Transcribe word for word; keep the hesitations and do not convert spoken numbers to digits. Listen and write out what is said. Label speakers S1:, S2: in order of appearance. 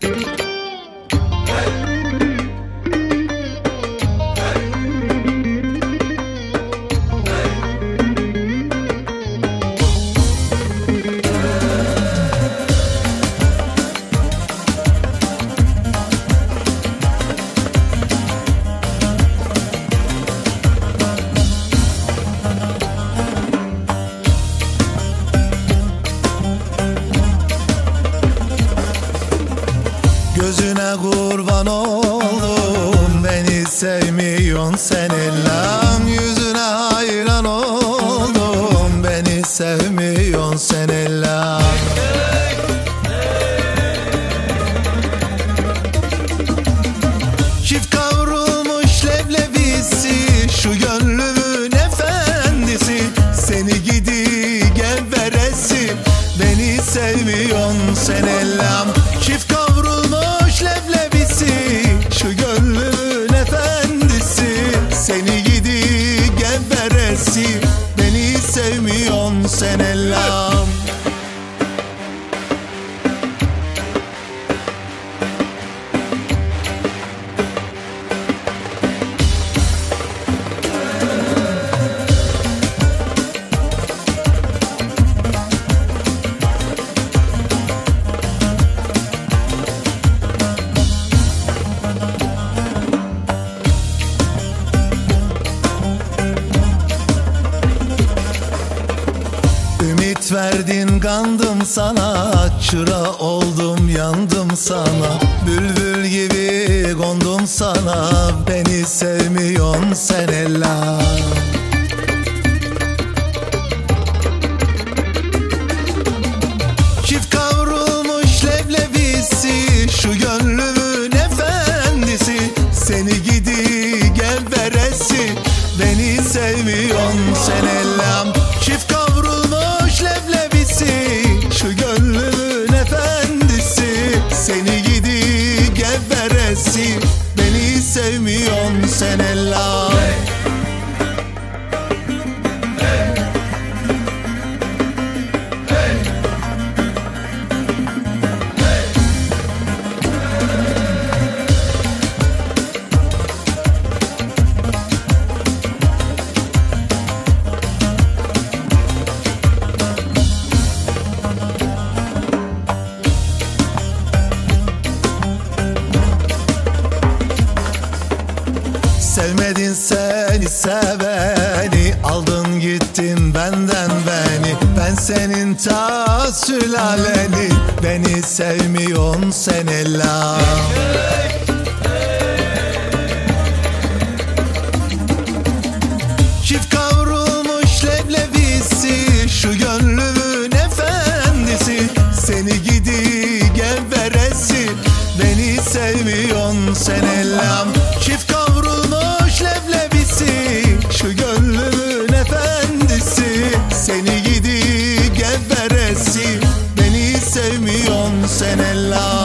S1: Gözüne kurban oldum, beni sevmiyorsun sen ellam. Yüzüne hayran oldum, beni sevmiyorsun sen ellam. Çift kavrulmuş leblebisi, şu gönlümün efendisi. Seni gidi gel veresi, beni sevmiyorsun sen ellam. Çift kavrulmuş leblebisi, şu gönlümün efendisi. Seni gidi gel veresi, beni sevmiyorsun sen ellam. Ümit verdin kandım sana, çıra oldum yandım sana. Bülbül gibi kondum sana, beni sevmiyorsun sen ellam. Çift kavrulmuş leblebisi, şu gönlümün efendisi. Seni gidi gel veresi, beni sevmiyorsun sen ellam. Çift kavrulmuş leblebisi, şu gönlümün efendisi. Seni gidi gel veresi, beni sevmiyorsun sen ellam. Sevmedin seni seveni, aldın gittin benden beni. Ben senin ta sülaleni, beni sevmiyorsun sen ellam. Çift kavrulmuş leblebisi, şu gönlümün efendisi. Seni gidi gel veresi, beni sevmiyorsun sen ellam. Çift kavrulmuş leblebisi, şu gönlümün efendisi. Seni gidi gel veresi, beni sevmiyorsun sen ellam.